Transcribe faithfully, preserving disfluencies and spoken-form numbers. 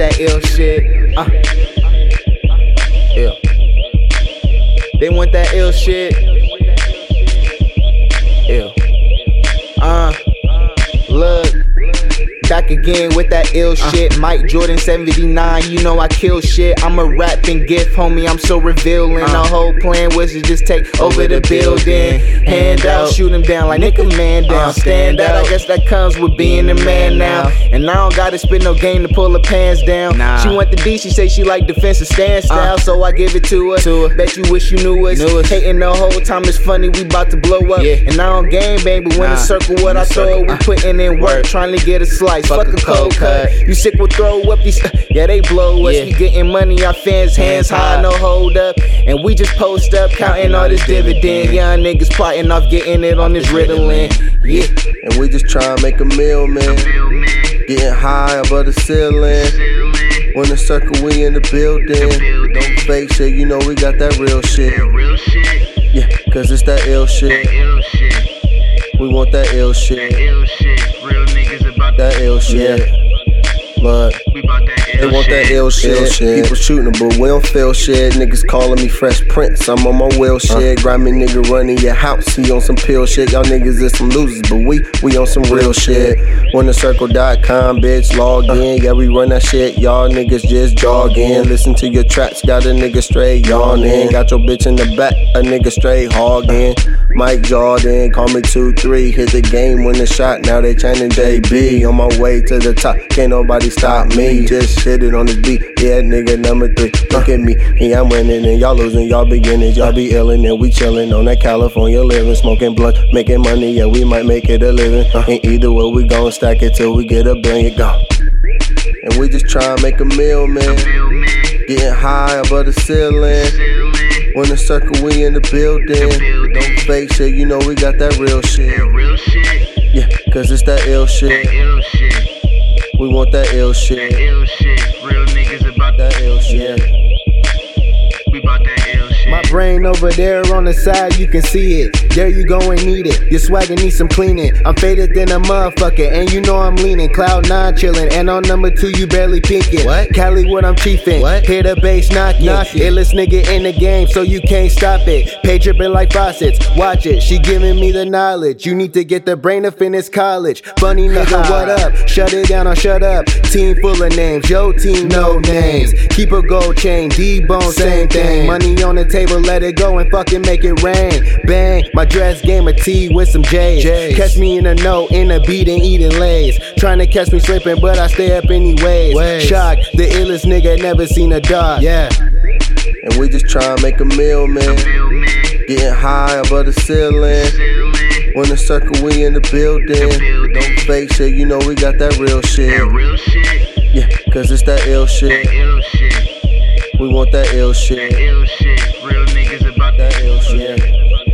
that ill shit. Uh. Ill. They want that ill shit. Ill. Uh. Look. Back again with that ill shit. Mike Jordan seventy-nine, you know I kill shit. I'm a rapping gift, homie, I'm so revealing. The whole plan was to just take over the building. Hand out, shoot him down like nigga man down. Stand out, I guess that comes with being a man now. And I don't gotta spit no game to pull her pants down. She want the D, she say she like defensive stand style, so I give it to her. Bet you wish you knew us. Hating the whole time, it's funny, we bout to blow up. And I don't game bang, but when the circle what I throw, we putting in work, trying to get a slice. Fuck a cold cut. You sick will throw up these. Uh, yeah, they blow us. Yeah. We getting money, our fans hands high, no hold up. And we just post up, counting all this dividend. Young niggas plotting off getting it on this Ritalin. Yeah. And we just try to make a meal, man. Getting high above the ceiling. When the circle, we in the building. Don't fake shit, you know we got that real shit. Yeah, cause it's that ill shit. We want that ill shit. That ill shit. Look, they want that ill shit. People shooting, but we don't feel shit. Niggas calling me Fresh Prince, I'm on my wheel shit. Grimy nigga running your house, he on some pill shit. Y'all niggas is some losers, but we, we on some real shit. Winner circle dot com, bitch, log in. Yeah, we run that shit, y'all niggas just jogging. Listen to your tracks, got a nigga straight yawning. Got your bitch in the back, a nigga straight hogging. Mike Jordan, call me two three. Hit the game, win the shot, now they chanting J B. On my way to the top, can't nobody stop me. Just shit it on this beat, yeah, nigga number three. Look at me, yeah, I'm winning and y'all losing, y'all beginners, y'all be illin' and we chillin' on that California living, smoking blunt, making money, yeah, we might make it a living. And either way, we gon' stack it till we get a billion, go. And we just try to make a meal, man. Getting high above the ceiling. When the circle, we in the building. Don't fake shit, you know we got that real shit. Yeah, cause it's that ill shit. We want that ill shit. That ill shit. Real niggas about that ill shit. We about that ill shit. My brain over there on the side, you can see it. There you go and need it. Your swagger needs some cleaning. I'm faded than a motherfucker, and you know I'm leaning. Cloud nine chillin', and on number two you barely peeking. What? Cali, what I'm chiefin'. What? Hear the bass knocking. Knocking. Illest nigga in the game, so you can't stop it. Page drippin' like faucets. Watch it. She giving me the knowledge. You need to get the brain to finish college. Funny nigga, what up? Shut it down or shut up. Team full of names. Yo team, no names. Keep a gold chain. D-bone, same thing. Money on the table, let it go and fucking make it rain. Bang. My dress game of tea with some J's. J's. Catch me in a note, in a beat and eating lays. Trying to catch me slipping, but I stay up anyways. Ways. Shock, the illest nigga, never seen a dog. Yeah. And we just try to make a meal, man. Getting high above the ceiling. When the circle, we in the building. Don't fake shit, you know we got that real shit. Yeah, cause it's that ill shit. We want that ill shit. Real niggas about that ill shit.